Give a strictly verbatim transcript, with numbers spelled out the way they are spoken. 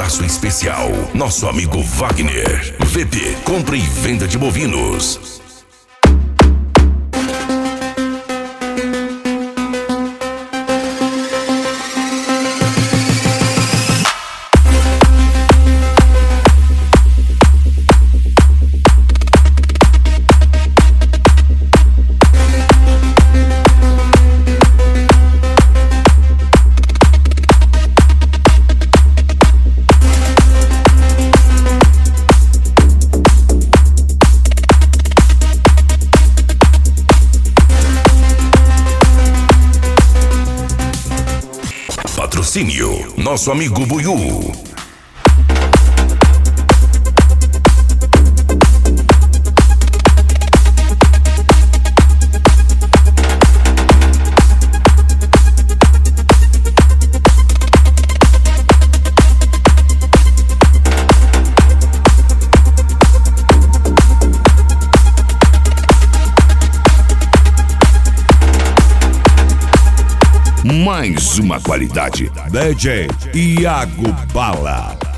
abraço especial, nosso amigo Wagner. V P, compra e venda de bovinos. Patrocínio, nosso amigo Buiú. Mais uma qualidade. D J Iago Bala.